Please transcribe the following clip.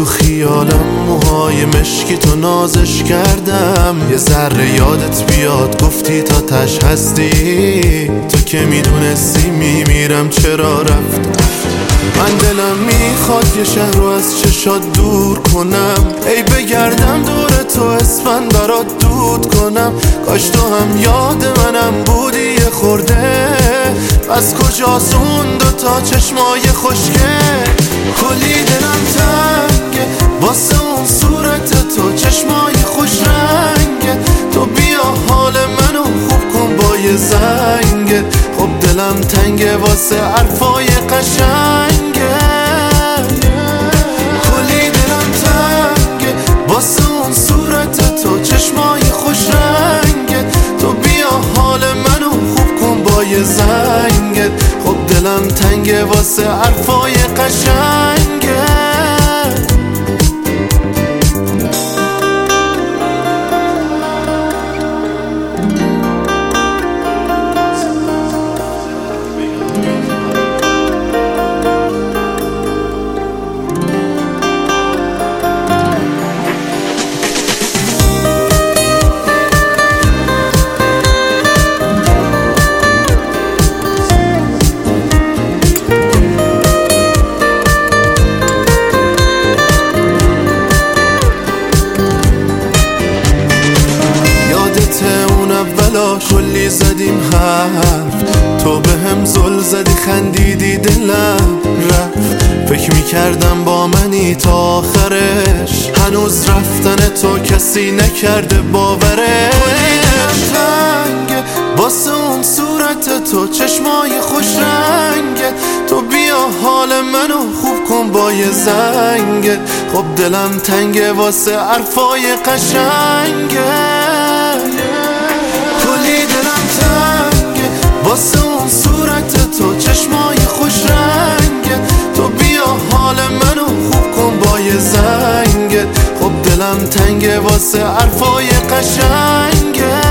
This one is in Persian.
تو خیالم موهای مشکی تو نازش کردم، یه ذره یادت بیاد گفتی تا تش هستی، تو که میدونستی میمیرم چرا رفت. من دلم میخواد یه شهر رو از چشات دور کنم، ای بگردم دور تو اسفن برات دود کنم. کاش تو هم یاد منم بودی یه خورده، پس کجاست اون دوتا چشمای خوشگه؟ کلی دلم تنگه واسه اون صورت تو، چشمای خوش رنگه. تو بیا حال منو خوب کن با یه زنگه، خب دلم تنگه واسه حرفای قشنگه. کلی دلم تنگه واسه اون صورت تو، چشمای خوش رنگه. تو بیا حال منو خوب کن با یه زنگه، خب دلم تنگه واسه حرفای قشنگه. کلی زدیم حرف، تو به هم زل زدی خندیدی دلم رفت. فکر میکردم با منی تا آخرش، هنوز رفتن تو کسی نکرده باورش. تنگه واسه اون صورت تو، چشمای خوش رنگه. تو بیا حال منو خوب کن با یه زنگه، خب دلم تنگه واسه حرفای قشنگه. واسه اون صورت تو، چشمای خوش رنگه. تو بیا حال منو خوب کن با یه زنگه، خب دلم تنگه واسه حرفای قشنگه.